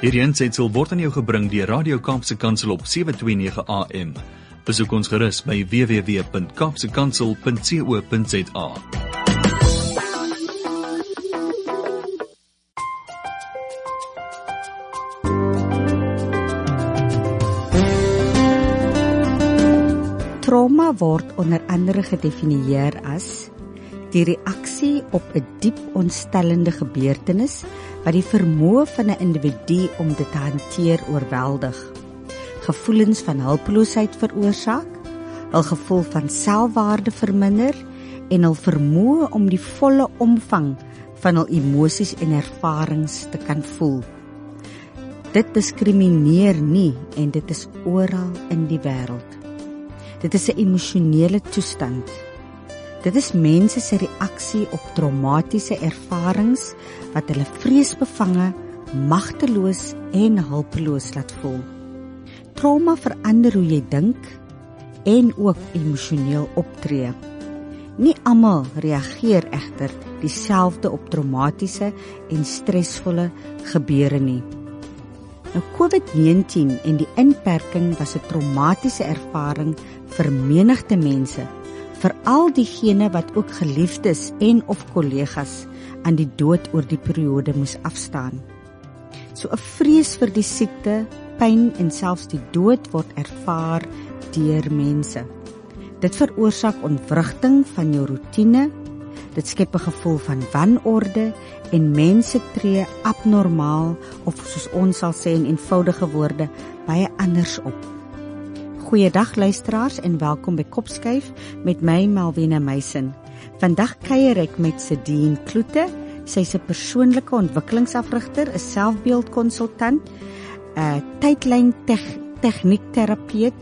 Hierdie aansetsel word aan jou gebring deur Radio Kaapse Kansel op 729 AM. Besoek ons gerus by www.kapsekansel.co.za. Trauma word onder andere gedefinieer as die reaksie op 'n diep ontstellende gebeurtenis wat die vermoë van 'n individu om dit te hanteer oorweldig, gevoelens van hulpeloosheid veroorsaak, hul gevoel van selfwaarde verminder en hul vermoë om die volle omvang van hul emosies en ervarings te kan voel. Dit diskrimineer nie en dit is oral in die wêreld. Dit is 'n emosionele toestand. Dit is mense se reaksie op traumatiese ervarings wat hulle vreesbevange, magteloos en hulpeloos laat voel. Trauma verander hoe jy dink en ook emosioneel optree. Nie almal reageer egter dieselfde op traumatiese en stresvolle gebeure nie. Nou COVID-19 en die inperking was 'n traumatiese ervaring vir menigte mense, veral diegene wat ook geliefdes en of kollegas aan die dood oor die periode moes afstaan. So 'n vrees vir die siekte, pyn en selfs die dood word ervaar deur mense. Dit veroorsaak ontwrigting van jou roetine, dit skep 'n gevoel van wanorde en mense tree abnormaal of soos ons sal sê in eenvoudige woorde, baie anders op. Goeiedag luisteraars en welkom by Kopskuif met my Malvina Meisen. Vandag kuier ek met Sedien Kloete. Sy's 'n persoonlike ontwikkelingsafrigter, 'n selfbeeldkonsultant, 'n tydlyn tegniekterapeut,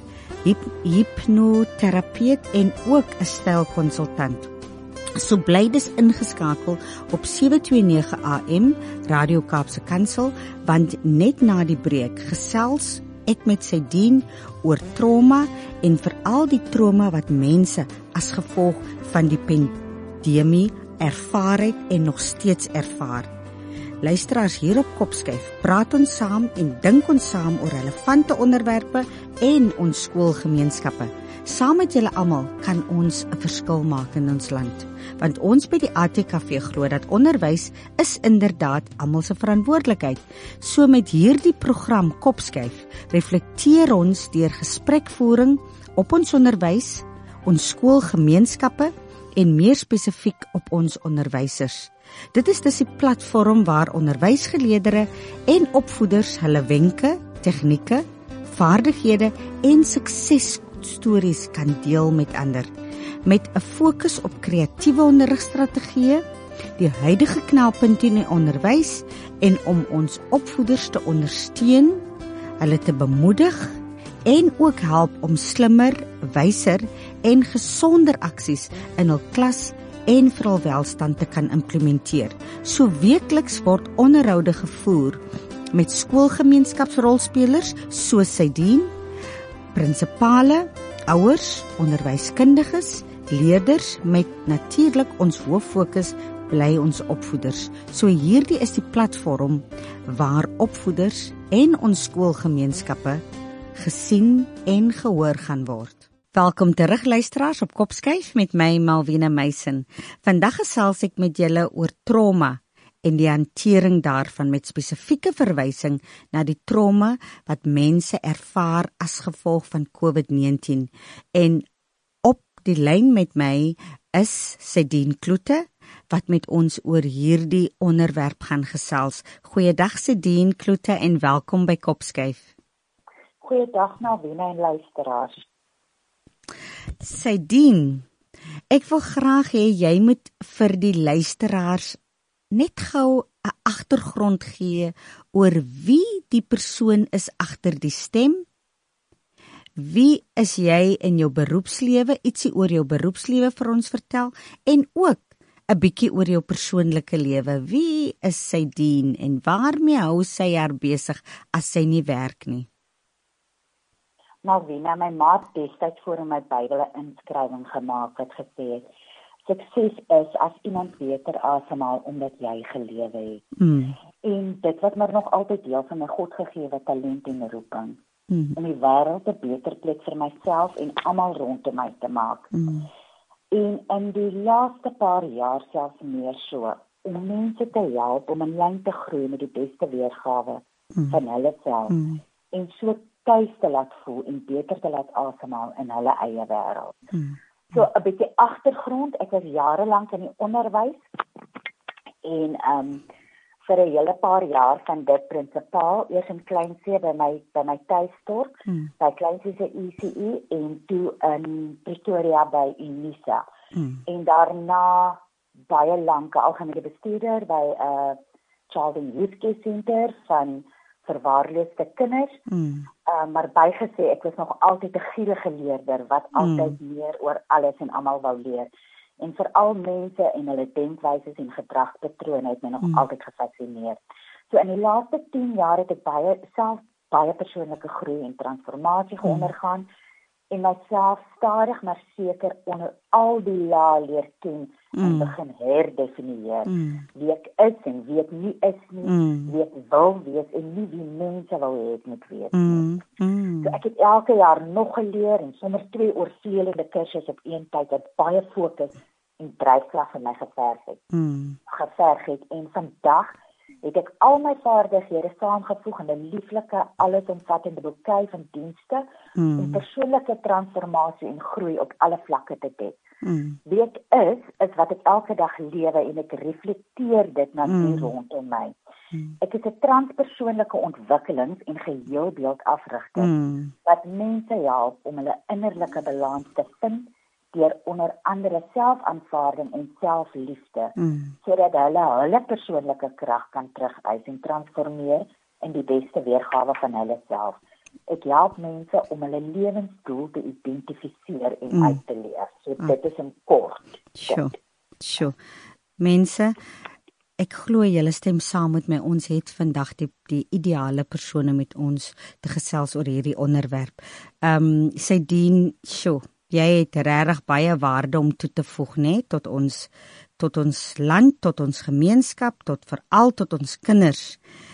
hipnoterapeut en ook 'n stylkonsultant. So bly dis ingeskakel op 729 AM Radio Kaapse Kansel, want net na die breek gesels ek met Sedien oor trauma en veral die trauma wat mense as gevolg van die pandemie ervaar het en nog steeds ervaar. Luisteraars, hier op Kopskuif praat ons saam en dink ons saam oor relevante onderwerpe en ons skoolgemeenskappe. Saam met julle almal kan ons 'n verskil maak in ons land, want ons by die ATKV glo dat onderwys is inderdaad almal se verantwoordelikheid. So met hierdie program Kopskuif reflekteer ons deur gesprekvoering op ons onderwys, ons skoolgemeenskappe en meer spesifiek op ons onderwysers. Dit is dus die platform waar onderwysgeleerders en opvoeders hulle wenke, tegnieke, vaardighede en suksesstories kan deel met ander, met 'n fokus op kreatiewe onderrigstrategieë, die huidige knelpunte in die onderwys en om ons opvoeders te ondersteun, hulle te bemoedig en ook help om slimmer, wyser en gesonder aksies in hul klas en vir hul welstand te kan implementeer. So weekliks word onderhoude gevoer met skoolgemeenskapsrolspelers soos Sedien, prinsipale, ouers, onderwyskundiges, leerders met natuurlik ons hooffokus bly ons opvoeders. So hierdie is die platform waar opvoeders en ons skoolgemeenskappe gesien en gehoor gaan word. Welkom terug luisteraars op Kopskuif met my Malvina Meisen. Vandag gesels ek met julle oor trauma en die hantering daarvan met spesifieke verwysing na die trauma wat mense ervaar as gevolg van COVID-19. En op die lyn met my is Sedien Kloete wat met ons oor hierdie onderwerp gaan gesels. Goeiedag Sedien Kloete en welkom by Kopskuif. Goeiedag Malvina en luisteraars. Sedien, ek wil graag hê jy moet vir die luisteraars net gou 'n agtergrond gee oor wie die persoon is agter die stem. Wie is jy in jou beroepslewe? Ietsie oor jou beroepslewe vir ons vertel en ook 'n bietjie oor jou persoonlike lewe. Wie is Sedien en waarmee hou sy haar besig as sy nie werk nie? Malvina, my ma het destyds voor my Bybel 'n inskrywing gemaak wat gesê het: sukses is as iemand beter asemhaal omdat jy gelewe het. En dit was maar nog altyd deel van my godgegewe talent en roeping. Om die wêreld 'n beter plek vir myself en almal rondom my te maak. En in die laaste paar jaar selfs meer so, om mense te help om in lyn te groei met die beste weergawe van hulle self. En so tuis te laat voel en beter te laat asemhaal in hulle eie wêreld. So 'n bietjie agtergrond, ek was jare lank in die onderwys en vir 'n hele paar jaar van dit prinsipaal, eers in Kleinsee by my tuisdorp, by Kleinsee se ECE en toe in Pretoria by Unisa. En daarna baie lank algemene bestuurder by Child and Youth Care Center van verwaarloosde kinders. Maar bygesê, ek was nog altyd 'n gierige leerder wat altyd meer oor alles en almal wou leer. En veral mense en hulle denkwyses en gedragspatrone het my nog altyd gefassineer. So in die laaste 10 jaar het ek baie persoonlike groei en transformasie ondergaan en myself stadig maar seker onder al die lae leer ken en begin herdefinieer wie ek is en wie ek nie is nie, wie ek wil wees en nie wie mense wil hê ek moet wees nie. So ek het elke jaar nog geleer en sommer 2 oorvleelende kursusse op een tyd wat baie fokus en dryfkrag in my geverg het. En vandag het ek al my vaardighede saamgevoeg in 'n lieflike, allesomvattende bouquet van dienste om persoonlike transformasie en groei op alle vlakke te dek. Wie ek is wat ek elke dag lewe en ek reflekteer dit na die rondom my. Ek is 'n transpersoonlike ontwikkelings- en geheelbeeldafrigter wat mense help om hulle innerlike balans te vind deur onder andere selfaanvaarding en selfliefde, sodat hulle persoonlike krag kan terugwys en transformeer in die beste weergawe van hulle self. Ek help mense om hulle lewensdoel te identifiseer en uit te leef. So dit is in kort. Sjoe. Mense, ek glo julle stem saam met my. Ons het vandag die ideale persone met ons te gesels oor hierdie onderwerp. Sydien, jy het regtig baie waarde om toe te voeg, né, tot ons land, tot ons gemeenskap, veral tot ons kinders.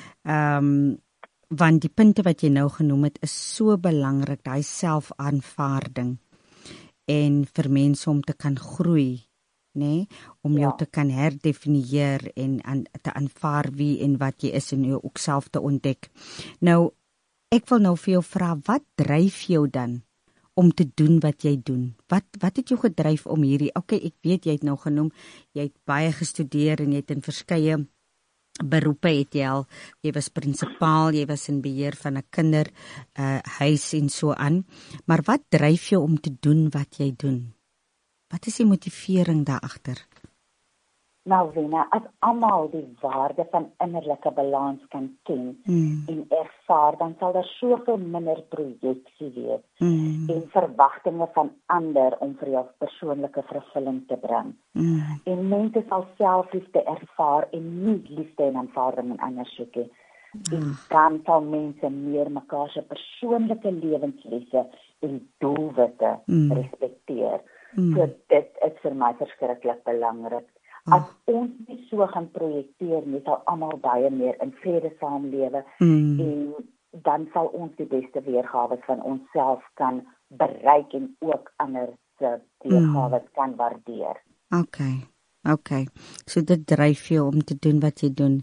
Want die punte wat jy nou genoem het is so belangrik, daai selfaanvaarding en vir mense om te kan groei, né, om jou te kan herdefinieer en te aanvaar wie en wat jy is en jou ook self te ontdek. Nou, ek wil nou vir jou vra, wat dryf jou dan om te doen wat jy doen? Wat het jou gedryf om hierdie, ek weet jy het nou genoem, jy het baie gestudeer en jy het in verskeie beroepe jy was prinsipaal, jy was in beheer van 'n kinderhuis en so aan, maar wat dryf jou om te doen wat jy doen? Wat is die motivering daar agter? Nou, Wena, as almal die waarde van innerlike balans kan ken en ervaar, dan sal daar soveel minder projeksie wees en verwagtinge van ander om vir jou persoonlike vervulling te bring. En mense sal selfliefde ervaar en nie liefde en aanvaarding in ander soek nie. En dan sal mense meer mekaar se persoonlike lewenslesse en doelwitte respekteer. So dit is vir my verskriklik belangrik. As ons nie so gaan projekteer nie, sal almal baie meer in vrede saamlewe en dan sal ons die beste weergawe van onsself kan bereik en ook ander se weergawe kan waardeer. Okay. So dit dryf jou om te doen wat jy doen.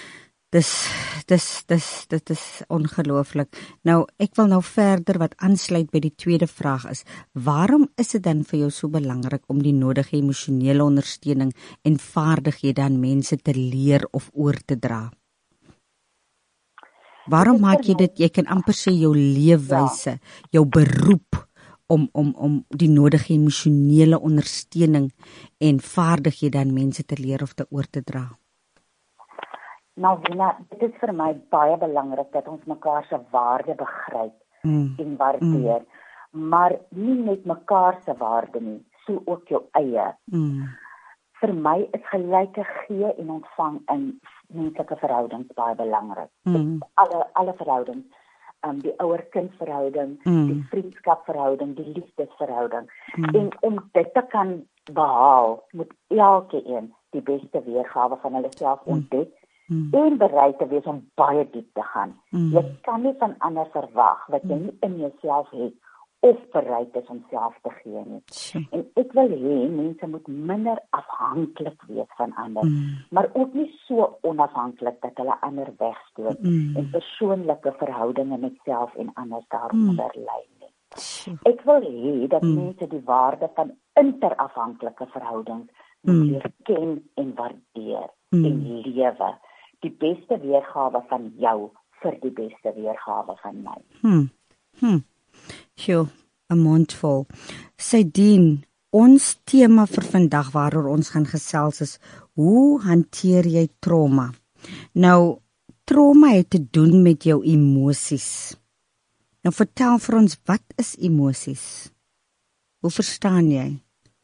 Dit is ongelooflik. Nou, ek wil nou verder wat aansluit by die tweede vraag is, waarom is dit dan vir jou so belangrik om die nodige emosionele ondersteuning en vaardighede aan mense te leer of oor te dra? Waarom maak jy dit, jy kan amper sê jou leefwyse, jou beroep om die nodige emosionele ondersteuning en vaardighede aan mense te leer of te oor te dra? Nou, Wena, dit is vir my baie belangrik dat ons mekaar se waarde begryp en waardeer, maar nie net mekaar se waarde nie, so ook jou eie. Vir my is gelyke gee en ontvang in menslike verhoudings baie belangrik. Alle verhoudings, die ouer-kind-verhouding, die vriendskapverhouding, die liefdesverhouding. En om dit te kan behaal, moet elke een die beste weergawe van hulle self ontdek en bereid te wees om baie diep te gaan. Jy kan nie van ander verwag wat jy nie in jouself het of bereid is om self te gee nie. En ek wil hê mense moet minder afhanklik wees van ander, maar ook nie so onafhanklik dat hulle ander wegstoot en persoonlike verhoudinge met self en ander daaronder lê nie. Ek wil hê dat mense die waarde van interafhanklike verhoudings moet leer ken en waardeer en lewe. Die beste weergawe van jou vir die beste weergawe van my. Sjoe, 'n mond vol. Saidien, ons tema vir vandag waaroor ons gaan gesels is, hoe hanteer jy trauma? Nou, trauma het te doen met jou emosies. Nou vertel vir ons, wat is emosies? Hoe verstaan jy?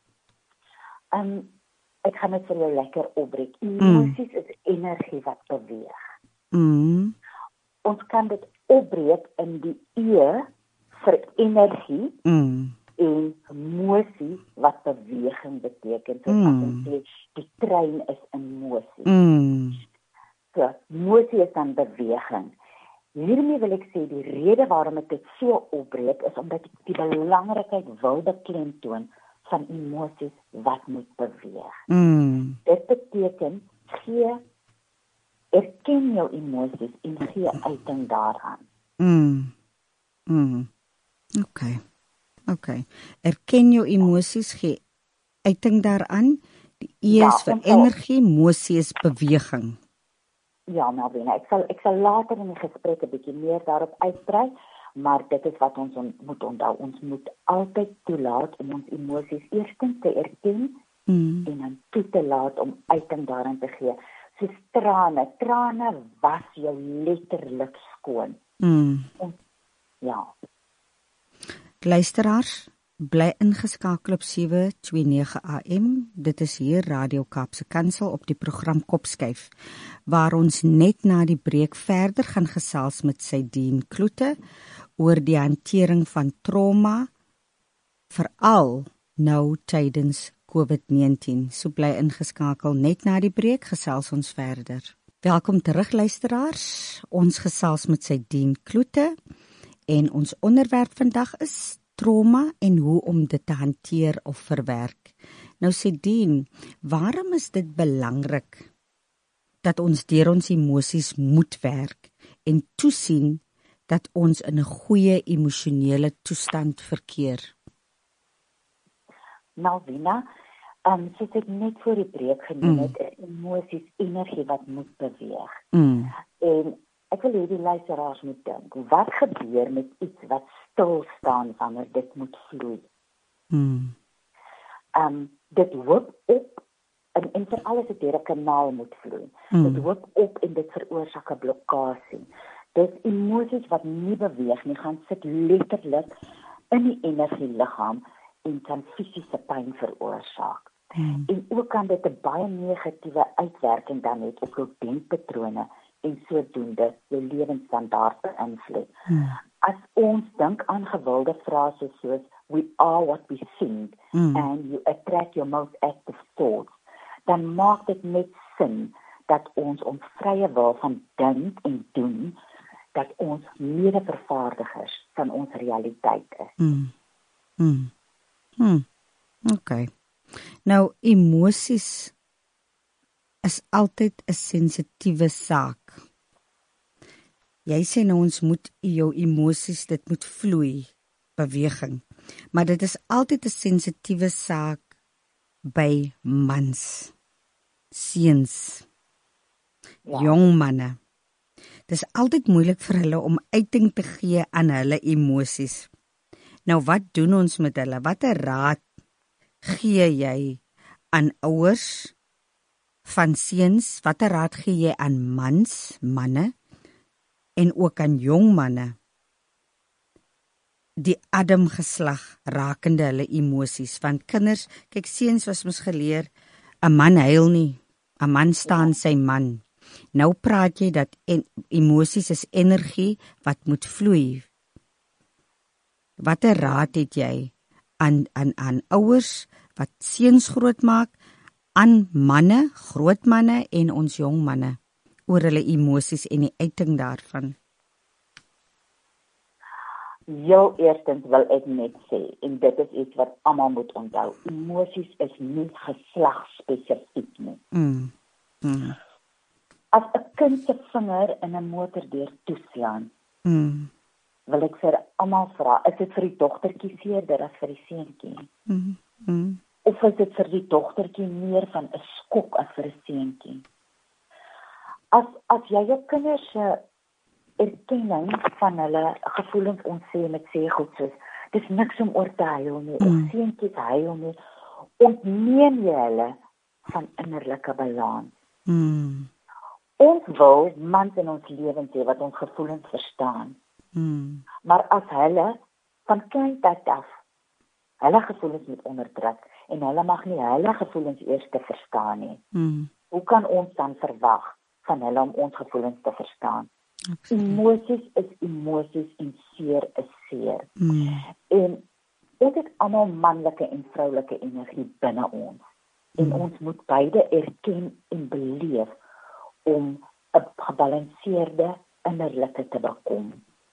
Ek gaan dit vir jou lekker opbreek. Emosies is energie wat beweeg. Ons kan dit opbreek in die E vir energie en emosie wat beweging beteken. So ons sê die trein is in mosie. So mosie is dan beweging. Hiermee wil ek sê die rede waarom ek dit so opbreek is omdat ek die belangrikheid wil beklemtoon van emosies wat moet beweeg. Dit beteken erken jou emosies en gee uiting daaraan. Okay. Erken jou emosies, gee uiting daaraan. Die E is vir energie, emosie is beweging. Ja, Melvina, ek sal later in die gesprek 'n bietjie meer daarop uitbrei, maar dit is wat ons moet onthou. Ons moet altyd toelaat om ons emosies eerstens te erken en dan toe te laat om uiting daaraan te gee. Soos trane was jou letterlik skoon. Ja. Luisteraars, bly ingeskakel op 729 AM. Dit is hier Radio Kaapse Kansel op die program Kopskuif, waar ons net na die breek verder gaan gesels met Saidien Kloete oor die hantering van trauma, veral nou tydens COVID-19. So bly ingeskakel, net na die breek gesels ons verder. Welkom terug luisteraars. Ons gesels met Saidien Kloete en ons onderwerp vandag is trauma en hoe om dit te hanteer of verwerk. Nou Saidien, waarom is dit belangrik dat ons deur ons emosies moet werk en toesien dat ons in 'n goeie emosionele toestand verkeer? Malvina, soos ek net voor die breek genoem het, is emosies energie wat moet beweeg. En ek wil hê die luisteraars moet dink, wat gebeur met iets wat stil staan wanneer dit moet vloei? Dit hoop op, en vir alles het deur 'n kanaal moet vloei. Dit hoop op en dit veroorsaak 'n blokkasie. Dis emosies wat nie beweeg nie, gaan sit letterlik in die energieliggaam en kan fisiese pyn veroorsaak. En ook kan dit 'n baie negatiewe uitwerking dan hê op jou denkpatrone en sodoende jou lewensstandaard beïnvloed. As ons dink aan gewilde frases soos we are what we think and you attract your most active thoughts, dan maak dit net sin dat ons vrye wil van dink en doen, dat ons mede-vervaardigers van ons realiteit is. Okay. Nou, emosies is altyd 'n sensitiewe saak. Jy sê nou ons moet jou emosies, dit moet vloei, beweging. Maar dit is altyd 'n sensitiewe saak by mans, seuns, jong manne. Dit is altyd moeilik vir hulle om uiting te gee aan hulle emosies. Nou wat doen ons met hulle? Watter raad gee jy aan ouers van seuns? Watter raad gee jy aan manne en ook aan jong manne? Die Adam geslag rakende hulle emosies, want kinders, kyk, seuns was mos geleer, 'n man huil nie, 'n man staan sy man. Nou praat jy dat emosies is energie wat moet vloei. Watter raad het jy aan ouers wat seuns grootmaak, aan manne, groot manne en ons jong manne oor hulle emosies en die uiting daarvan? Heel eerstens wil ek net sê, en dit is iets wat almal moet onthou, emosies is nie geslagsspesifiek nie. As 'n kind se vinger in 'n motordeur toeslaan, wil ek vir almal vra, is dit vir die dogtertjie seerder as vir die seentjie? Of is dit vir die dogtertjie meer van 'n skok as vir 'n seentjie? As jy jou kinders se erkenning van hulle gevoelens ontsê met sê goed soos, dis niks om oor te huil nie, of seentjies huil nie, ontneem jy hulle van innerlike balans. Ons wil mans in ons lewens hê wat ons gevoelens verstaan. Maar as hulle van kleintyd af hulle gevoelens moet onderdruk en hulle mag nie hulle gevoelens eers te verstaan nie, hoe kan ons dan verwag van hulle om ons gevoelens te verstaan? Emosies is emosies en seer is seer. En ons het almal manlike en vroulike energie binne ons. En ons moet beide erken en beleef om 'n gebalanseerde innerlike te bekom.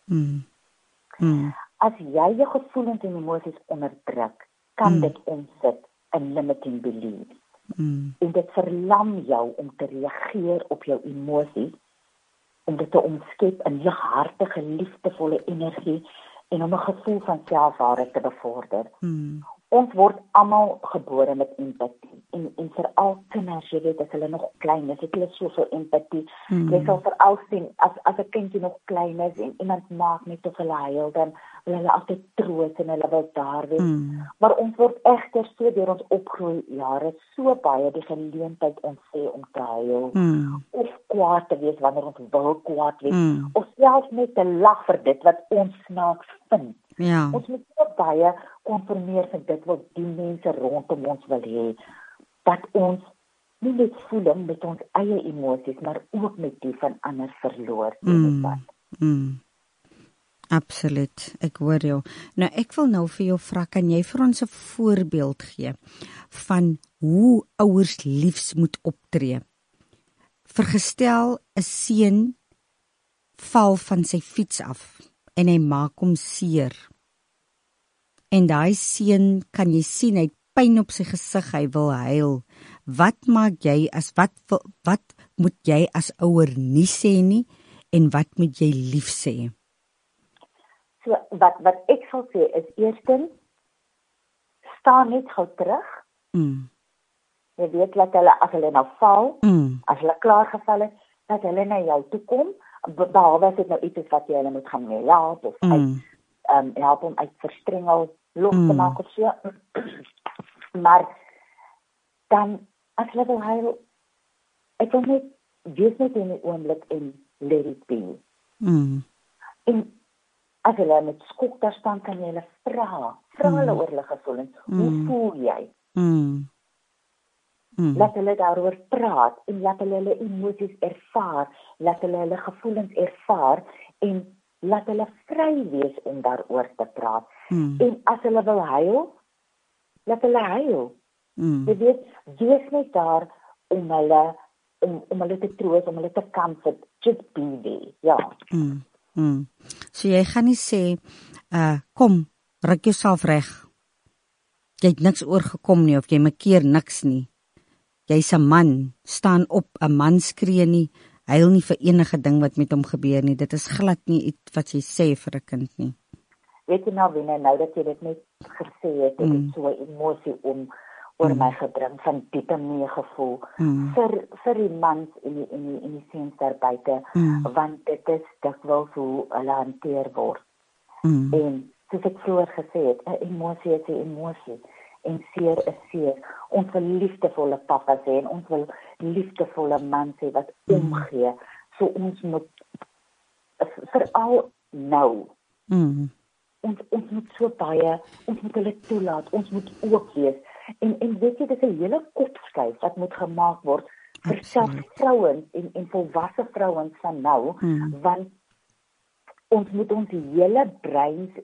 As jy jou gevoelens en emosies onderdruk, kan dit omsit in limiting beliefs. En dit verlam jou om te reageer op jou emosies, om dit te omskep in lighartige, liefdevolle energie en om 'n gevoel van selfwaarde te bevorder. Ons word almal gebore met empatie en veral kinders, jy weet, as hulle nog klein is, het hulle soveel empatie. Jy sal veral sien, as 'n kindjie nog klein is en iemand maak net of hulle huil, dan wil hulle altyd troos en hulle wil daar wees. Maar ons word egter so deur ons opgroei jare so baie die geleentheid ontsê om te huil, of kwaad te wees wanneer ons wil kwaad wees, of selfs net te lag vir dit wat ons snaaks vind. Ons moet so baie konformeer vir dit wat die mense rondom ons wil hê, dat ons nie net voel met ons eie emosies, maar ook met die van ander verloor. Absoluut, ek hoor jou. Nou ek wil nou vir jou vra, kan jy vir ons 'n voorbeeld gee van hoe ouers liefs moet optree? Vergestel 'n seun val van sy fiets af en hy maak hom seer. En daai seun, kan jy sien, hy het pyn op sy gesig, hy wil huil. Wat maak jy wat moet jy as ouer nie sê nie en wat moet jy lief sê? So wat ek sal sê is eerstens, staan net gou terug. Jy weet, laat hulle, as hulle nou val, as hulle klaar geval het, dat hulle na jou toe kom, behalwe as dit nou iets is wat jy hulle moet gaan help, of help om uit verstrengel los te maak of so. Maar dan, as hulle wil huil, ek wil net, wees net in die oomblik en let it be. En as hulle met skok daar staan, kan jy hulle vra hulle oor hulle gevoelens. Hoe voel jy? Laat hulle daaroor praat en laat hulle emosies ervaar, laat hulle gevoelens ervaar en laat hulle vry wees om daaroor te praat. En as hulle wil huil, laat hulle huil. Jy weet, wees net daar om hulle te troos, om hulle te comfort, just be there, So jy gaan nie sê, kom, ruk jouself reg. Jy het niks oorgekom nie, of jy makeer niks nie. Jy's 'n man, staan op, 'n man skree nie, huil nie vir enige ding wat met hom gebeur nie. Dit is glad nie iets wat jy sê vir 'n kind nie. Weet jy nou dat jy dit net gesê het, het dit so 'n emosie oor my gebring van diepe meegevoel vir die mans en die seuns daar buite, want dit is dikwels hoe hulle hanteer word. En soos ek vroeër gesê het, 'n emosie is 'n emosie en seer is seer. Ons wil liefdevolle papas hê en ons wil liefdevolle mans hê wat omgee. So ons moet veral nou ons moet so baie, ons moet hulle toelaat, ons moet ook wees. En weet jy, dit is 'n hele kopskuif wat moet gemaak word vir selfs vrouens en volwasse vrouens van nou, want ons moet ons hele breins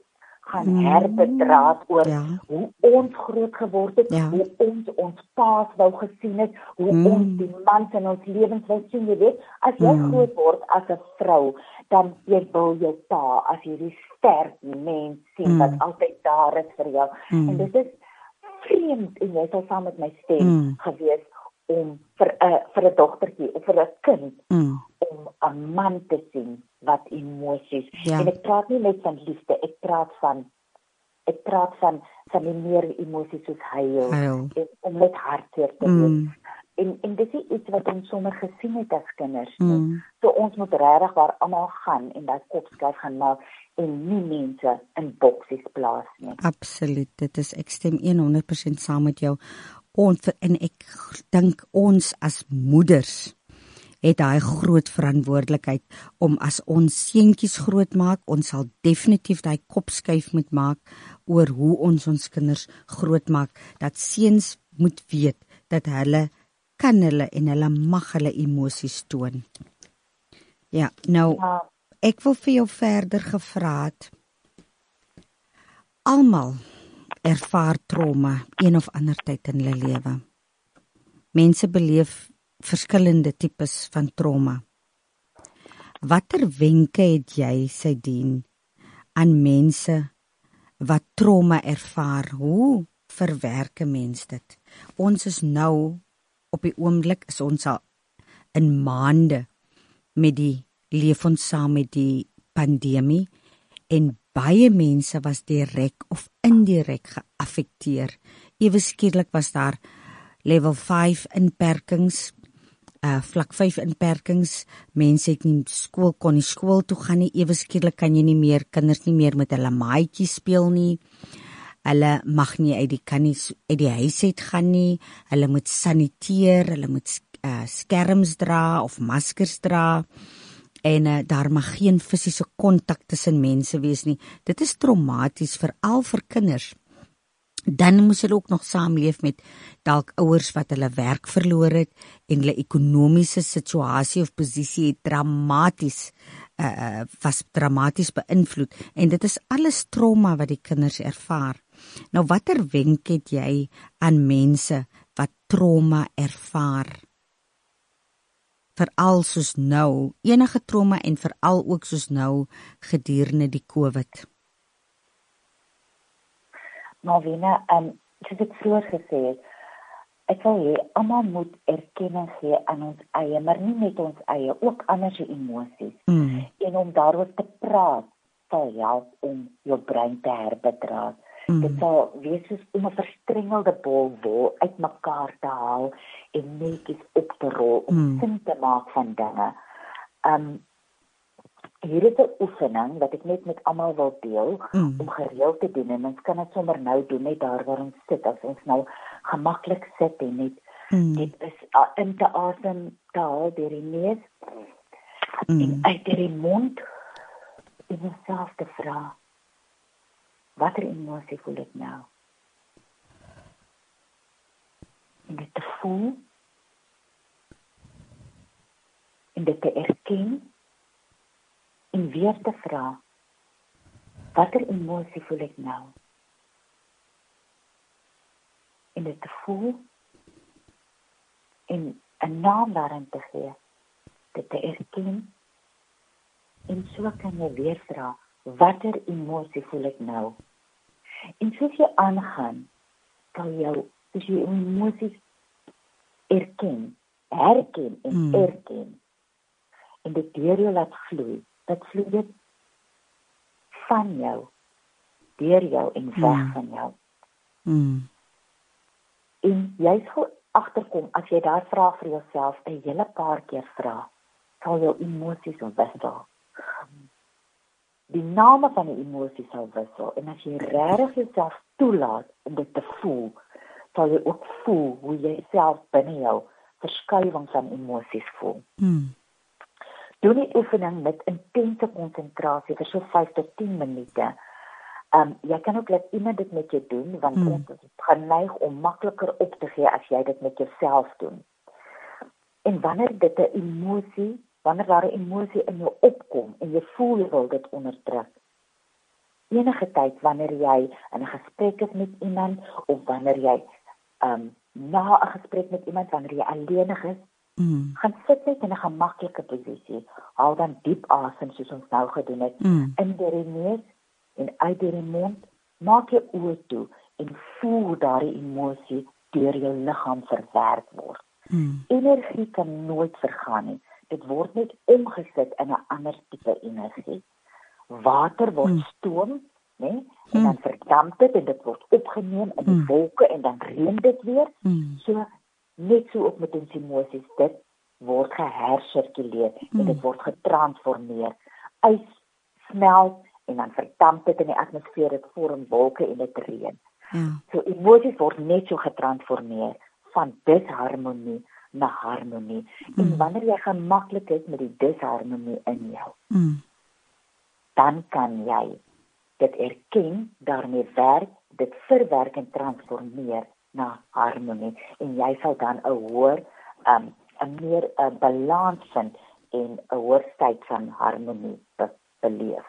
gaan herbedraad oor hoe ons groot geword het, hoe ons paas wou gesien het, hoe ons die mans in ons lewens wou sien. Jy weet, as jy groot word as 'n vrou, dan jy wil jou pa as hierdie sterk mens sien wat altyd daar is vir jou. En dit is vreemd, en jy sal saam met my stem gewees om vir 'n dogtertjie of vir 'n kind om 'n man te sien wat emosies. En ek praat nie net van liefde, ek praat van die meer emosies soos huil en om met hartseer te wees. En dit is iets wat ons sommer gesien het as kinders. So ons moet regtig waar almal gaan en daai kopskuif gaan maak en nie mense in boksies plaas nie. Absoluut, ek stem 100% saam met jou. En ek dink ons as moeders het daai groot verantwoordelikheid om as ons seentjies groot maak, ons sal definitief daai kopskuif moet maak oor hoe ons kinders groot maak, dat seuns moet weet dat hulle kan en hulle mag hulle emosies toon. Ja, nou, ek wil vir jou verder gevra het, almal ervaar trauma een of ander tyd in hulle lewe. Mense beleef verskillende tipes van trauma. Watter wenke het jy, Sydien, aan mense wat trauma ervaar? Hoe verwerk 'n mens dit? Ons is nou, op die oomblik is ons al in maande met die leef ons saam met die pandemie en baie mense was direk of indirek geaffekteer. Ewe skielik was daar level 5 inperkings, vlak 5 inperkings, mense het nie kon nie skool toe gaan nie, ewe skielik kan jy nie meer, kinders nie meer met hulle maatjies speel nie, hulle mag nie uit die huis uit gaan nie, hulle moet saniteer, hulle moet skerms dra of maskers dra, en daar mag geen fisiese kontak tussen mense wees nie. Dit is traumaties, veral vir kinders. Dan moes hulle ook nog saamleef met dalk ouers wat hulle werk verloor het en hulle ekonomiese situasie of posisie het was dramaties beïnvloed, en dit is alles trauma wat die kinders ervaar. Nou, watter wenk het jy aan mense wat trauma ervaar? Veral soos nou, enige trauma en veral ook soos nou gedurende die COVID. Malvina, soos ek vroeër gesê het, ek wil hê almal moet erkenning gee aan ons eie, maar nie net ons eie, ook ander se emosies. En om daaroor te praat sal help om jou brein te herbedraad. Dit sal wees soos om 'n verstrengelde bol wol uitmekaar te haal en netjies op te rol om sin te maak van dinge. Hier is 'n oefening wat ek net met almal wil deel om gereeld te doen, en ons kan dit sommer nou doen net daar waar ons sit, as ons nou gemaklik sit en net dit is in te asem te haal deur die neus en uit deur die mond, en jouself te vra, watter emosie voel ek nou? En dit te voel, en dit te erken, en weer te vra, watter emosie voel ek nou? En dit te voel, en 'n naam daaraan te gee, dit te erken, en so kan jy weer vra, watter emosie voel ek nou? En soos jy aangaan, sal soos jy emosies herken en erken, en dit deur jou laat vloei, dat vloei dit van jou, deur jou en weg van jou. En jy sal agterkom, as jy daar vra vir jouself, 'n hele paar keer vra, sal jou emosies wissel. Die name van die emosie sal wissel, en as jy regtig jouself toelaat om dit te voel, sal jy ook voel hoe jy self binne jou verskuiwing van emosies voel. Doen die oefening met intense konsentrasie vir so 5 tot 10 minute. Jy kan ook laat iemand dit met jou doen, want ons is geneig om makliker op te gee as jy dit met jouself doen. En wanneer daar 'n emosie in jou opkom en jy voel jy wil dit onderdruk, enige tyd wanneer jy in 'n gesprek is met iemand of wanneer jy na 'n gesprek met iemand wanneer jy alleenig is, gaan sit net in 'n gemaklike posisie. Haal dan diep asem soos ons nou gedoen het, in deur die neus en uit deur die mond. Maak jou oë toe en voel hoe daardie emosie deur jou liggaam verwerk word. Energie kan nooit vergaan nie. Dit word net omgesit in 'n ander tipe energie. Water word stoom, né? En dan verdamp dit en dit word opgeneem in die wolke en dan reën dit weer. So net so ook met ons emosies, dit word gehersirkuleer en dit word getransformeer. Ys smelt en dan verdamp dit in die atmosfeer, dit vorm wolke en dit reën. So emosies word net so getransformeer van disharmonie na harmonie. En wanneer jy gemaklik is met die disharmonie in jou, dan kan jy dit erken, daarmee werk, dit verwerk en transformeer na harmonie. En jy sal dan 'n hoër, 'n meer balans vind en 'n hoër staat van harmonie beleef.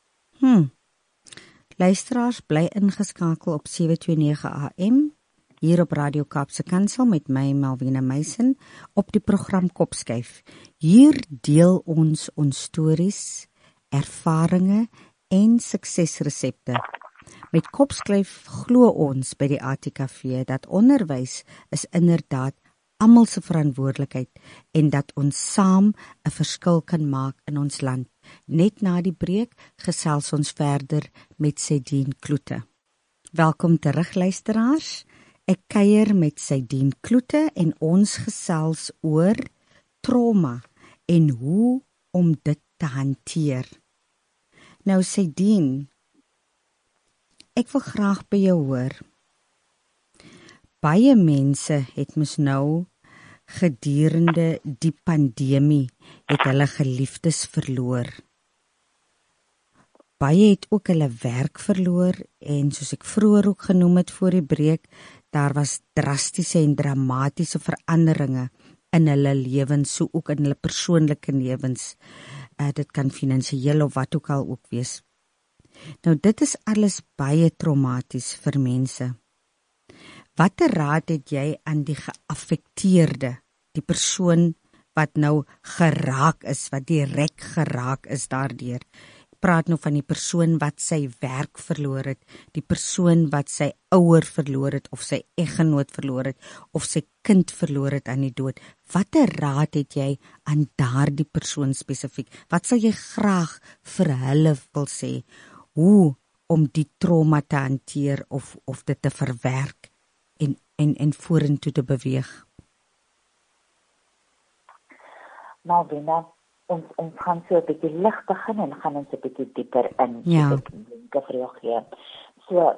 Luisteraars, bly ingeskakel op 729 AM hier op Radio Kaapse Kansel met my Malvina Meisen op die program Kopskuif. Hier deel ons stories, ervarings en suksesresepte. Met Kopskuif glo ons by die ATKV dat onderwys is inderdaad almal se verantwoordelikheid en dat ons saam 'n verskil kan maak in ons land. Net na die breek gesels ons verder met Saidien Kloete. Welkom terug luisteraars. Ek kuier met Saidien Kloete en ons gesels oor trauma en hoe om dit te hanteer. Nou Saidien, ek wil graag by jou hoor. Baie mense het mos nou gedurende die pandemie het hulle geliefdes verloor. Baie het ook hulle werk verloor en soos ek vroeër ook genoem het voor die breek, daar was drastiese en dramatiese veranderinge in hulle lewens, so ook in hulle persoonlike lewens. Dit kan finansiëel of wat ook al ook wees. Nou dit is alles baie traumaties vir mense. Watter raad het jy aan die geaffekteerde, die persoon wat nou geraak is, wat direk geraak is daardeur? Ek praat nou van die persoon wat sy werk verloor het, die persoon wat sy ouer verloor het, of sy eggenoot verloor het, of sy kind verloor het aan die dood. Watter raad het jy aan daardie persoon spesifiek? Wat sal jy graag vir hulle wil sê? Hoe om die trauma te hanteer of dit te verwerk en vorentoe te beweeg? Malvina, ons gaan so 'n bietjie lig begin en gaan ons 'n bietjie dieper in. Ja. So,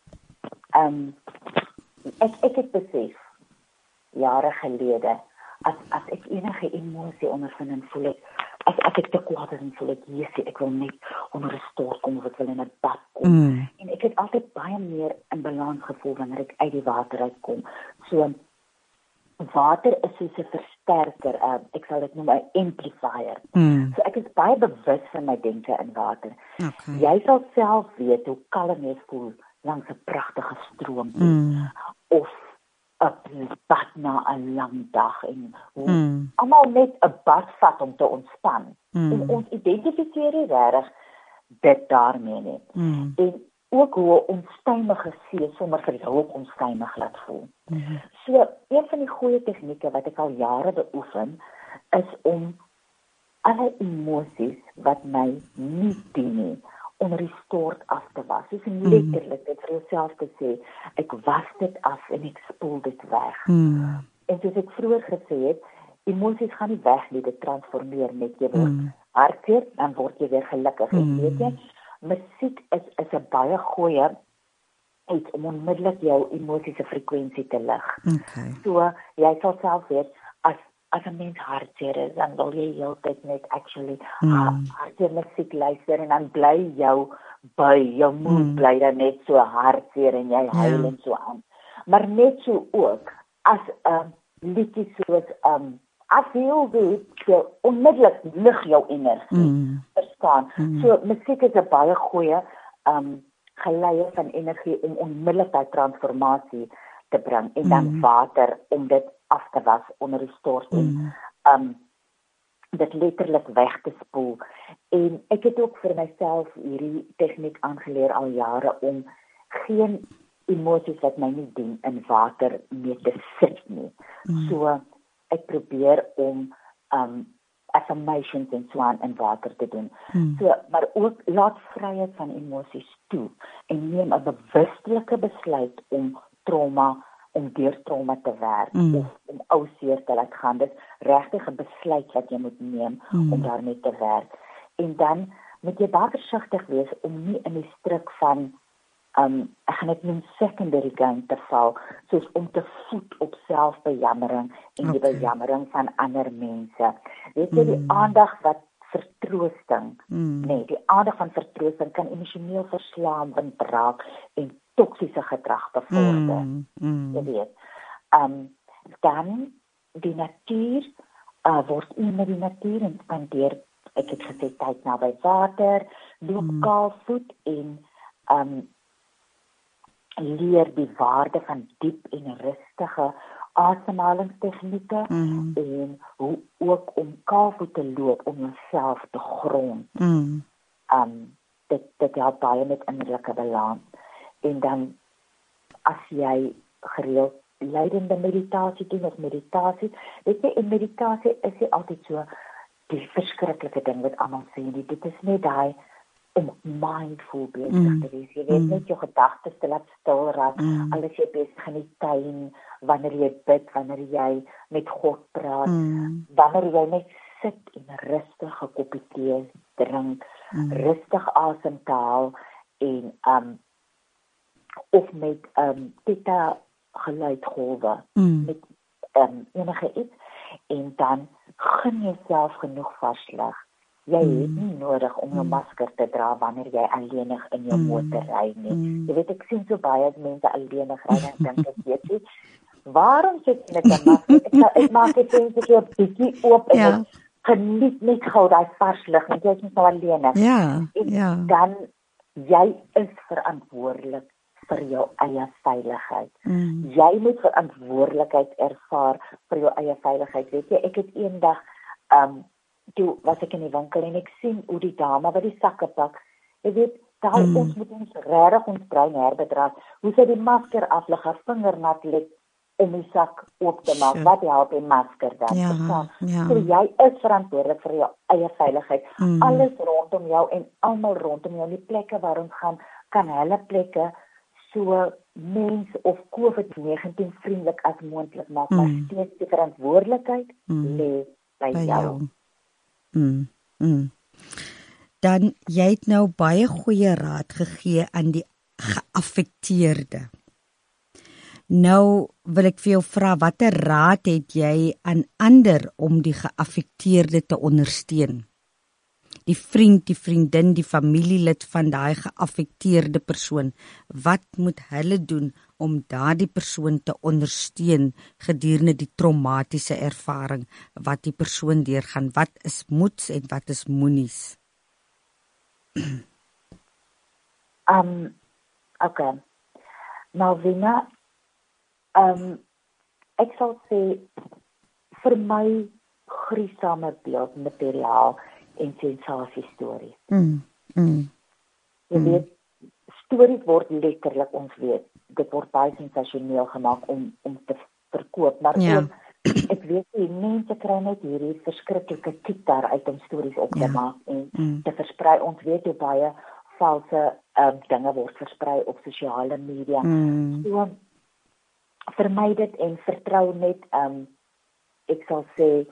ek het besef jare gelede as ek enige emosie ondervind en voel as ek te kwaad is en voel ek wil net onder 'n stort kom of ek wil in 'n bad kom. En ek het altyd baie meer in balans gevoel wanneer ek uit die water uitkom. So water is soos 'n versterker, ek sal dit noem 'n amplifier. So ek is baie bewus van my denke in water. Okay. Jy sal self weet hoe kalm jy voel langs 'n pragtige stroom of 'n bad na 'n lang dag en hoe almal net 'n bad vat om te ontspan. En ons identifiseer nie regtig dit daarmee nie. En ook hoe 'n onstuimige see sommer vir jou ook onstuimig laat voel. So, een van die goeie tegnieke wat ek al jare beoefen, is om alle emosies wat my nie dien nie, onder die stort af te was. Dus letterlik dit vir jouself te sê, ek was dit af en ek spoel dit weg. En soos ek vroeër gesê het, emosies gaan nie weg nie, dit transformeer net. Jy word hartseer, dan word jy weer gelukkig. En weet jy, musiek is 'n baie goeie iets om onmiddellik jou emosiese frekwensie te lig. Okay. So, jy sal self weet, as 'n mens hartseer is, dan wil jy heeltyd net hartseer musiek luister en dan bly jou moed bly dan net so hartseer en jy huil en so aan. Maar net so ook, as 'n liedjie soos I feel good, so onmiddellik lig jou energie, verstaan. So musiek is 'n baie goeie geleie van energie om onmiddellik by transformasie te bring en dan water om dit af te was onder die stort en dit letterlik weg te spoel. En ek het ook vir myself hierdie tegniek aangeleer al jare om geen emosies wat my nie dien in water mee te sit nie. So ek probeer om affirmations en so aan in water te doen. So, maar ook laat vryheid van emosies toe en neem 'n bewustelike besluit om deur trauma te werk of om ou seer te laat gaan. Dit is regtig 'n besluit wat jy moet neem om daarmee te werk. En dan moet jy baie versigtig wees om nie in die struik van ek gaan dit noem secondary gain te val, soos om te voed op selfbejammering en die bejammering van ander mense. Weet jy, die aandag wat vertroosting, die aandag van vertroosting kan emosioneel verslaand raak en toksiese gedrag bevorder. Jy weet. Dan die natuur, word een met die natuur en spandeer, ek het gesê, tyd naby water, loop kaalvoet en leer die waarde van diep en rustige asemhalingstegnieke en hoe ook om kaalvoet te loop om jouself te grond. Dit help baie met innerlike balans. En dan as jy gereeld leidende meditasie doen of meditasie, weet jy, en meditasie is nie altyd so die verskriklike ding wat almal sê nie. Dit is net daai om mindful bezig te wees. Jy weet net jou gedagtes te laat stil raak, alles jy bezig in die tuin, wanneer jy bid, wanneer jy met God praat, wanneer jy net sit en rustig 'n koppie tee drink, rustig asem te haal en of met theta geluidgolwe, met enige iets, en dan gun jouself genoeg varslig. Jy het nie nodig om jou masker te dra wanneer jy alleenig in jou motor ry nie. Jy weet, ek sien so baie mense alleenig ry en dink ek weet nie, waarom sit jy met 'n masker? Ek maak dit net so 'n bietjie oop en geniet net gou daai vars lug, want jy is nie so alleenig. En dan, jy is verantwoordelik vir jou eie veiligheid. Jy moet verantwoordelikheid ervaar vir jou eie veiligheid. Weet jy, ek het eendag toe was ek in die winkel en ek sien hoe die dame wat die sakke pak, jy weet, ons moet ons regtig ons brein herbedraad, hoe sy die masker aflig, haar vinger nat lê om die sak oop te maak, wat help die masker dan? So jy is verantwoordelik vir jou eie veiligheid. Alles rondom jou en almal rondom jou, die plekke waar ons gaan, kan hulle plekke so mens of COVID-19 vriendelik as moontlik maak, maar steeds die verantwoordelikheid lê by jou. Dan, jy het nou baie goeie raad gegee aan die geaffekteerde. Nou wil ek vir jou vra, watter raad het jy aan ander om die geaffekteerde te ondersteun? Die vriend, die vriendin, die familielid van daai geaffekteerde persoon, wat moet hulle doen om daardie persoon te ondersteun gedurende die traumatiese ervaring wat die persoon deurgaan? Wat is moeds en wat is moenies? Okay. Nou, Wina, ek sal sê, vir my gruisame beeldmateriaal en sensasiestories. Jy weet, stories word letterlik, ons weet, dit word baie sensasioneel gemaak om te verkoop, maar ook, ek weet nie, mense kry net hierdie verskriklike kiek daaruit om stories op te maak en te versprei. Ons weet hoe baie valse dinge word versprei op sosiale media. So, vermy dit en vertrou net, ek sal sê,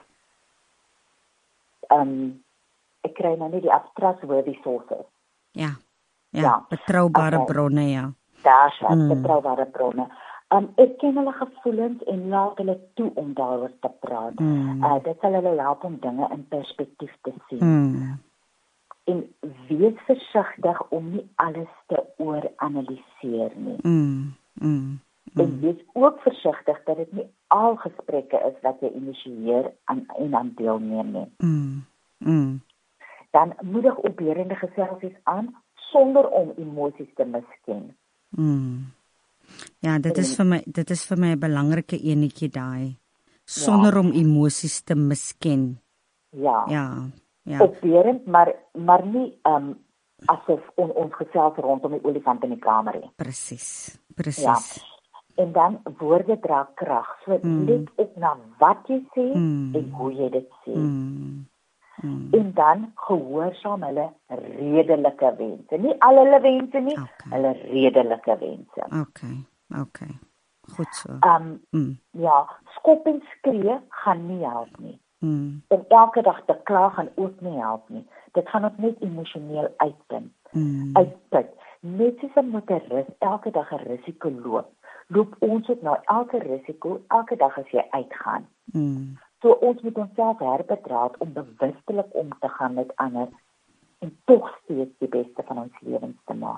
ek kry nou nie die trustworthy sources. Ja, betroubare bronne, Daar's betroubare bronne. Ek ken hulle gevoelens en laat hulle toe om daaroor te praat. Dit sal hulle help om dinge in perspektief te sien. En wees versigtig om nie alles te ooranaliseer nie. En wees ook versigtig dat dit nie al gesprekke is wat jy initieer en aan deelneem nie. Dan moedig opbeurende geselsies aan sonder om emosies te misken. Ja, dit is vir my 'n belangrike enetjie daai. Sonder om emosies te misken. Ja. Opbeurend, maar nie asof ons gesels rondom die olifant in die kamer nie. Presies. Ja. En dan woorde dra krag. So let op na wat jy sê en hoe jy dit sê. En dan gehoorsaam hulle redelike wense. Nie al hulle wense nie, hulle redelike wense. Okay. Goed so. Ja, skop en skree gaan nie help nie. En elke dag te kla gaan ook nie help nie. Dit gaan ons net emosioneel uitput. Net soos 'n motoris elke dag 'n risiko loop ons ook nou elke risiko elke dag as jy uitgaan. So ons moet onsself herbedraad om bewustelik om te gaan met ander en tog steeds die beste van ons lewens te maak.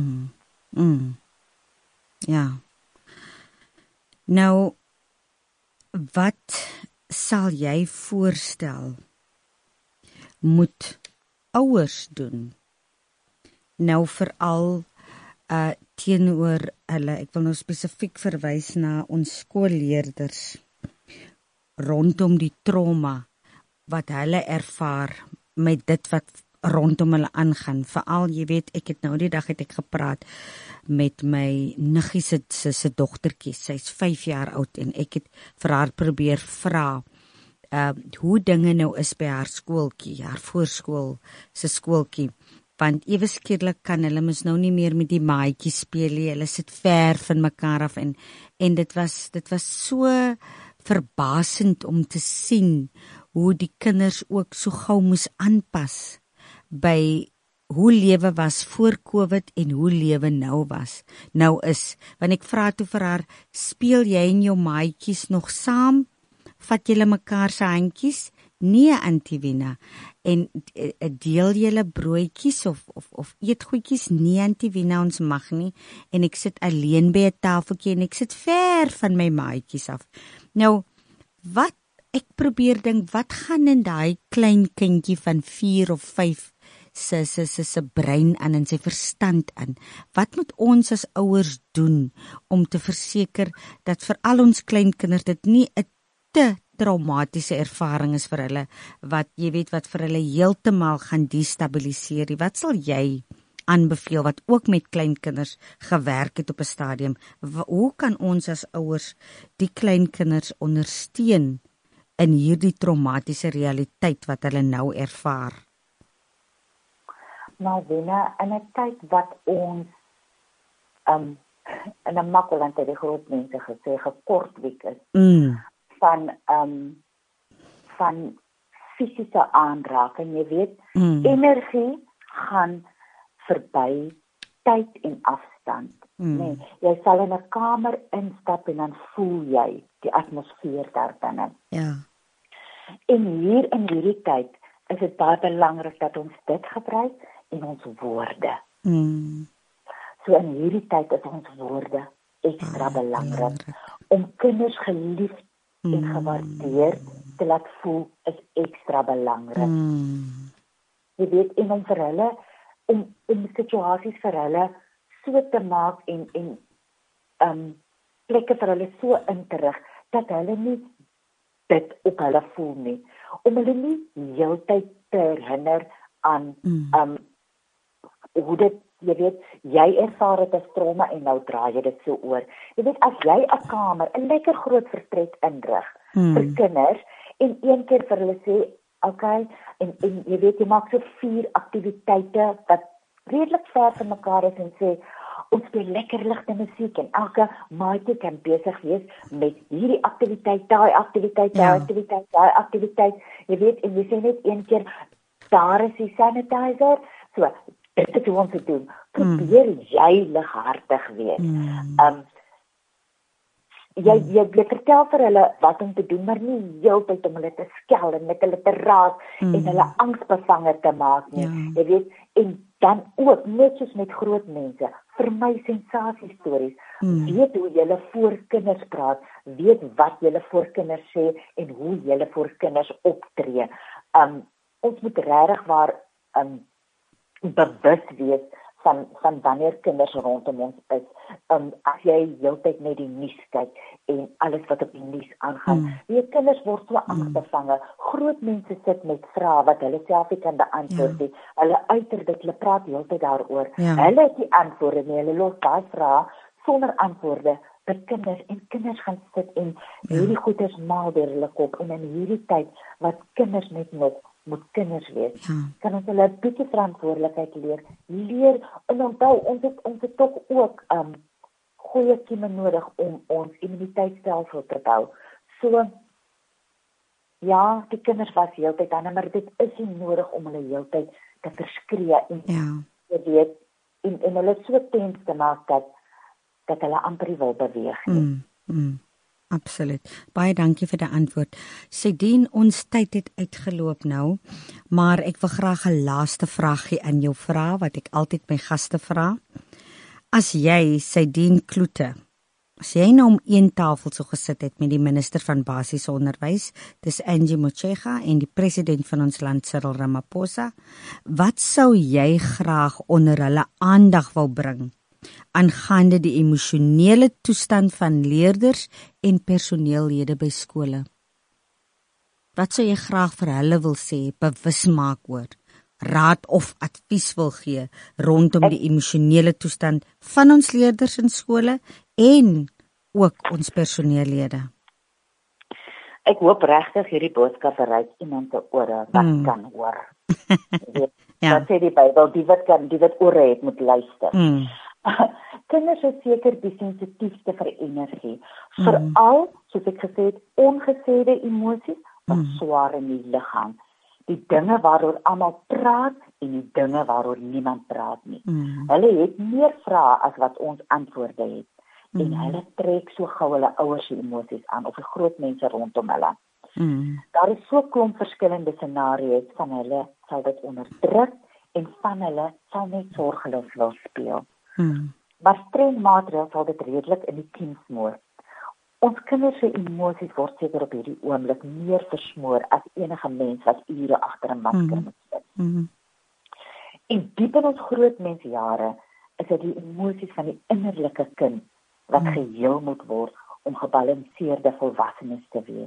Ja. Nou, wat sal jy voorstel moet ouers doen? Nou veral teenoor hulle, ek wil nou spesifiek verwys na ons skoolleerders rondom die trauma wat hulle ervaar met dit wat rondom hulle aangaan. Veral, jy weet, ek het nou die dag gepraat met my niggie se dogtertjie. Sy's 5 jaar oud en ek het vir haar probeer vra hoe dinge nou is by haar skooltjie, haar voorskool se skooltjie. Want ewe skielik kan hulle mos nou nie meer met die maatjies speel nie. Hulle sit ver van mekaar af en dit was so verbasend om te sien hoe die kinders ook so gou moes aanpas by hoe lewe was voor COVID en hoe lewe nou is. Want ek vra toe vir haar, speel jy en jou maatjies nog saam? Vat julle mekaar se handjies? Nee, Auntie Wina. En deel julle broodjies of eet goedjies? Nee, Auntie Wina, ons mag nie. En ek sit alleen by 'n tafeltjie en ek sit ver van my maatjies af. Nou, wat ek probeer dink, wat gaan in daai klein kindjie van 4 of 5 se brein aan en sy verstand aan? Wat moet ons as ouers doen om te verseker dat vir al ons kleinkinders dit nie 'n te traumatiese ervaring is vir hulle, wat vir hulle heeltemal gaan destabiliseer? Wat sal jy aanbeveel wat ook met kleinkinders gewerk het op 'n stadium? Hoe kan ons as ouers die kleinkinders ondersteun in hierdie traumatiese realiteit wat hulle nou ervaar? Nou, Wina, in 'n tyd wat ons in 'n makkeland het die groot mense gesê gekortwiek is van fisiese aanraking, jy weet, energie gaan verby tyd en afstand. Nee, jy sal in 'n kamer instap en dan voel jy die atmosfeer daar binne. Ja. En hier in hierdie tyd is dit baie belangrik dat ons dit gebruik en ons woorde. So in hierdie tyd is ons woorde ekstra belangrik. Om kinders geliefd en gewaardeer te laat voel is ekstra belangrik. Jy weet, en om vir hulle, om situasies vir hulle so te maak en plekke vir hulle so in te rig, dat hulle nie dit op hulle voel nie. Om hulle nie heeltyd te herinner aan hoe dit, jy weet, jy ervaar dit as trauma en nou draai jy dit so oor. Jy weet, as jy 'n kamer, 'n lekker groot vertrek inrig vir kinders en een keer vir hulle sê, okay, en jy weet, jy maak so 4 aktiwiteite wat redelik ver van mekaar is en sê, ons speel lekker ligte musiek en elke maatjie kan besig wees met hierdie aktiwiteit, daai aktiwiteit, daai aktiwiteit, daai aktiwiteit. Jy weet, en jy sê net een keer, daar is die sanitizer, so, dit is hoe ons het doen. Probeer jy lighartig wees. Jy vertel vir hulle wat om te doen, maar nie heeltyd om hulle te skel en met hulle te raas en hulle angsbevange te maak nie. Jy weet, en dan ook, net soos met groot mense, vir my sensasiestories, weet hoe jy voor kinders praat, weet wat jy voor kinders sê en hoe jy voor kinders optree. Ons moet regtig waar bewus wees van wanneer kinders rondom ons is. As jy heeltyd net die nuus kyk en alles wat op die nuus aangaan. Kinders word so angstbevange. Groot mense sit met vrae wat hulle self nie kan beantwoord nie. Hulle uiter dit, hulle praat heeltyd daaroor. Hulle het die antwoorde nie, hulle los daai vrae sonder antwoorde vir kinders, en kinders gaan sit en hierdie goeders maal deur hulle kop, en in hierdie tyd wat kinders net nog moet kinders wees, kan ons hulle 'n bietjie verantwoordelikheid leer, en onthou, ons het tog ook goeie kieme nodig om ons immuniteitstelsel te bou. So, ja, die kinders was heeltyd aan, maar dit is nie nodig om hulle heeltyd te verskree en jy weet, en hulle so tens te maak dat hulle amper nie wil beweeg nie. Absoluut. Baie dankie vir die antwoord. Sedien, ons tyd het uitgeloop nou, maar ek wil graag 'n laaste vraagie aan jou vra, wat ek altyd my gaste vra. As jy, Sedien Kloete, as jy nou om een tafel so gesit het met die minister van basiese onderwys, dis Angie Motshekga, en die president van ons land, Cyril Ramaphosa, wat sou jy graag onder hulle aandag wou bring aangaande die emosionele toestand van leerders en personeellede by skole? Wat sou jy graag vir hulle wil sê, bewus maak oor, raad of advies wil gee rondom die emosionele toestand van ons leerders in skole en ook ons personeellede? Ek hoop regtig hierdie boodskap bereik iemand se ore wat kan hoor. Wat sê die Bybel, die wat ore het moet luister. Kinders is seker die sensitiefste vir energie. Veral, soos ek gesê het, ongesêde emosies wat swaar in die liggaam. Die dinge waaroor almal praat en die dinge waaroor niemand praat nie. Hulle het meer vrae as wat ons antwoorde het. En hulle trek so gou hulle ouers se emosies aan of die groot mense rondom hulle. Daar is so 'n klomp verskillende scenario's, van hulle sal dit onderdruk en van hulle sal net sorgeloos wil speel. Maar streng maatreëls sal dit redelik in die kiem smoor. Ons kinders se emosies word seker op hierdie oomblik meer versmoor as enige mens wat ure agter 'n masker moet sit. En diep in ons grootmensjare is dit die emosies van die innerlike kind wat geheel moet word om gebalanseerde volwassenes te wees.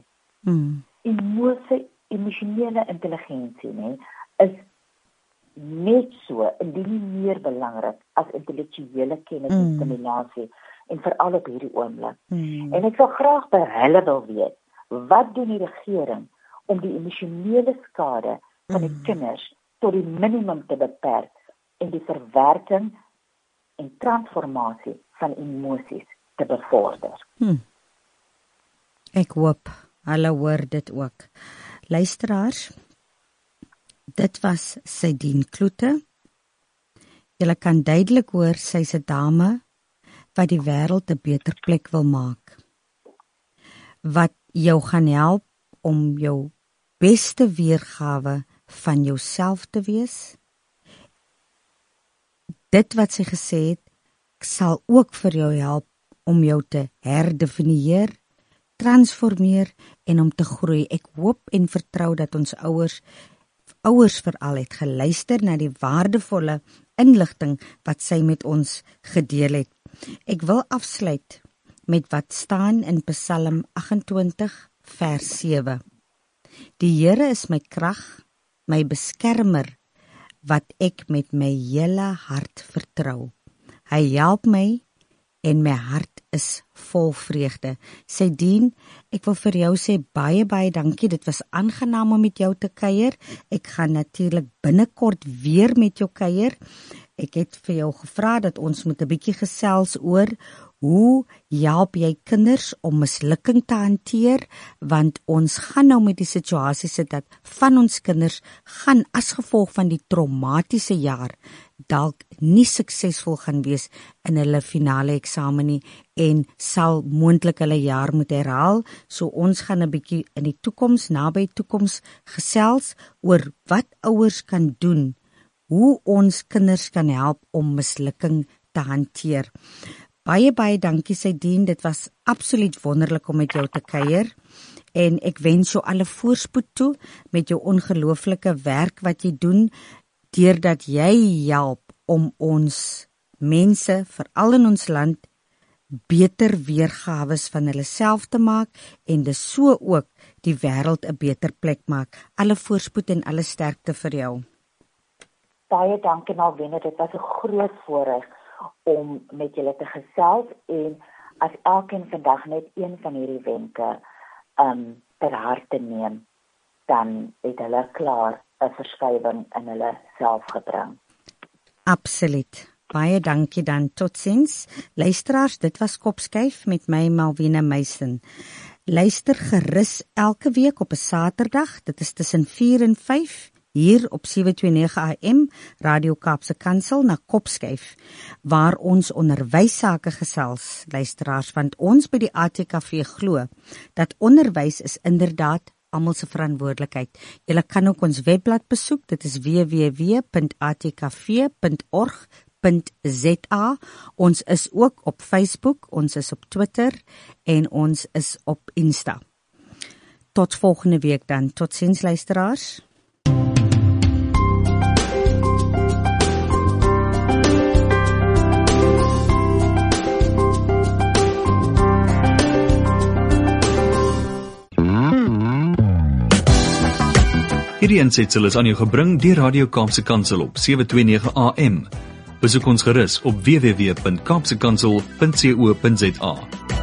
Emosionele intelligensie is net so, indien nie meer belangrik as intellektuele kennis en stimulasie, en veral op hierdie oomblik. En ek sal graag by hulle wil weet, wat doen die regering om die emosionele skade van die kinders tot die minimum te beperk en die verwerking en transformasie van emosies te bevorder. Ek hoop hulle hoor dit ook. Luisteraars, dit was Sedien Kloete. Julle kan duidelik hoor, sy's 'n dame wat die wêreld 'n beter plek wil maak. Wat jou gaan help om jou beste weergawe van jouself te wees. Dit wat sy gesê het, sal ook vir jou help om jou te herdefinieer, transformeer en om te groei. Ek hoop en vertrou dat ons ouers veral het geluister na die waardevolle inligting wat sy met ons gedeel het. Ek wil afsluit met wat staan in Psalm 28 vers 7. Die Here is my krag, my beskermer, wat ek met my hele hart vertrou. Hy help my en my hart is vol vreugde. Sedien, ek wil vir jou sê baie dankie. Dit was aangenaam om met jou te kuier. Ek gaan natuurlik binnekort weer met jou kuier. Ek het vir jou gevra dat ons moet 'n bietjie gesels oor hoe help jy kinders om mislukking te hanteer, want ons gaan nou met die situasie sit dat van ons kinders gaan as gevolg van die traumatiese jaar dalk nie suksesvol gaan wees in hulle finale eksamen nie en sal moontlik hulle jaar moet herhaal. So ons gaan 'n bietjie in die toekoms, naby toekoms gesels oor wat ouers kan doen, hoe ons kinders kan help om mislukking te hanteer. Baie dankie Sedien, dit was absoluut wonderlik om met jou te kuier en ek wens jou alle voorspoed toe met jou ongelooflike werk wat jy doen, deurdat jy help om ons mense, veral in ons land, beter weergawe van hulle self te maak en dis so ook die wêreld 'n beter plek maak. Alle voorspoed en alle sterkte vir jou. Baie dankie Malvina, dit was 'n groot voorreg om met julle te gesels en as elkeen vandag net een van hierdie wenke ter harte neem, dan het hulle klaar 'n verskywing in hulle self gebring. Absoluut. Baie dankie dan, totsiens. Luisteraars, dit was Kopskuif met my Malvina Meisen. Luister gerus elke week op 'n Saterdag, dit is tussen 4 en 5, hier op 729 AM, Radio Kaapse Kansel na Kopskuif, waar ons onderwys sake gesels, luisteraars, want ons by die ATKV glo, dat onderwys is inderdaad almal se verantwoordelikheid. Julle kan ook ons webblad besoek, dit is www.atkv.org.za. Ons is ook op Facebook, ons is op Twitter en ons is op Insta. Tot volgende week dan. Totsiens luisteraars. Hierdie aansetsel is aan jou gebring deur Radio Kaapse Kansel op 729 AM. Besoek ons gerus op www.kaapsekansel.co.za.